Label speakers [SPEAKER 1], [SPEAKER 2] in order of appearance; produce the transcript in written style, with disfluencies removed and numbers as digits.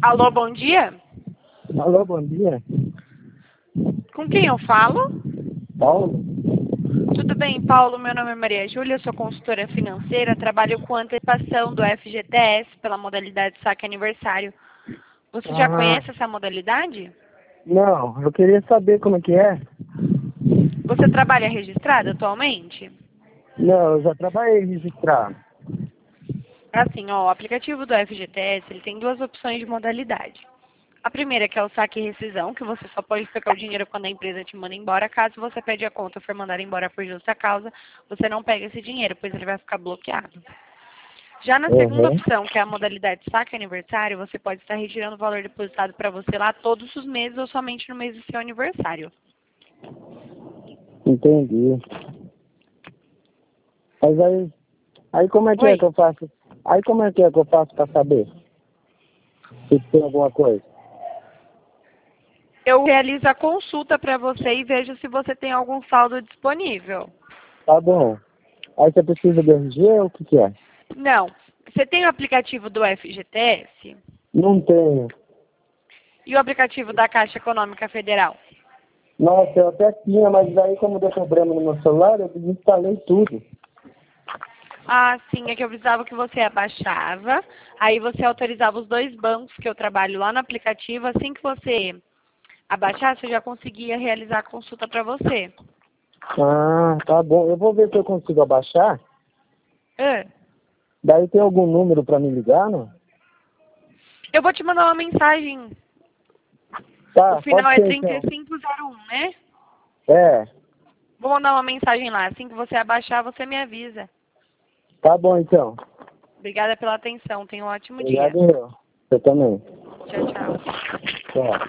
[SPEAKER 1] Alô, bom dia?
[SPEAKER 2] Alô, bom dia.
[SPEAKER 1] Com quem eu falo?
[SPEAKER 2] Paulo?
[SPEAKER 1] Tudo bem, Paulo? Meu nome é Maria Júlia, sou consultora financeira, trabalho com antecipação do FGTS pela modalidade saque aniversário. Você já
[SPEAKER 2] Ah,
[SPEAKER 1] conhece essa modalidade?
[SPEAKER 2] não, eu queria saber como é que é.
[SPEAKER 1] Você trabalha registrado atualmente?
[SPEAKER 2] Não, eu já trabalhei registrado.
[SPEAKER 1] Assim, ó, o aplicativo do FGTS, ele tem duas opções de modalidade. A primeira que é o saque e rescisão, que você só pode pegar o dinheiro quando a empresa te manda embora. Caso você pede a conta ou for mandado embora por justa causa, você não pega esse dinheiro, pois ele vai ficar bloqueado. Já na segunda
[SPEAKER 2] Uhum.
[SPEAKER 1] opção, que é a modalidade saque aniversário, você pode estar retirando o valor depositado para você lá todos os meses ou somente no mês do seu aniversário.
[SPEAKER 2] Entendi. Mas aí como é que é
[SPEAKER 1] Oi,
[SPEAKER 2] que eu faço? Aí como é que eu faço pra saber se tem alguma coisa?
[SPEAKER 1] eu realizo a consulta para você e vejo se você tem algum saldo disponível.
[SPEAKER 2] Tá bom. Aí você precisa de RG ou o que que é?
[SPEAKER 1] Não. Você tem o aplicativo do FGTS
[SPEAKER 2] Não tenho.
[SPEAKER 1] e o aplicativo da Caixa Econômica Federal?
[SPEAKER 2] Nossa, eu até tinha, mas aí como deu problema no meu celular, eu desinstalei tudo.
[SPEAKER 1] Ah, sim, é que eu precisava que você abaixava, aí você autorizava os dois bancos que eu trabalho lá no aplicativo, assim que você abaixasse, eu já conseguia realizar a consulta para você.
[SPEAKER 2] Ah, tá bom. Eu vou ver se eu consigo abaixar.
[SPEAKER 1] Ah,
[SPEAKER 2] Daí tem algum número pra me ligar, não?
[SPEAKER 1] eu vou te mandar uma mensagem, o
[SPEAKER 2] Tá,
[SPEAKER 1] final
[SPEAKER 2] pode
[SPEAKER 1] é
[SPEAKER 2] ser então.
[SPEAKER 1] 3501, né?
[SPEAKER 2] É,
[SPEAKER 1] Vou mandar uma mensagem lá, assim que você abaixar, você me avisa.
[SPEAKER 2] tá bom então.
[SPEAKER 1] Obrigada pela atenção, tenha um ótimo dia.
[SPEAKER 2] Obrigado eu. Você também.
[SPEAKER 1] Tchau, tchau.
[SPEAKER 2] Tchau.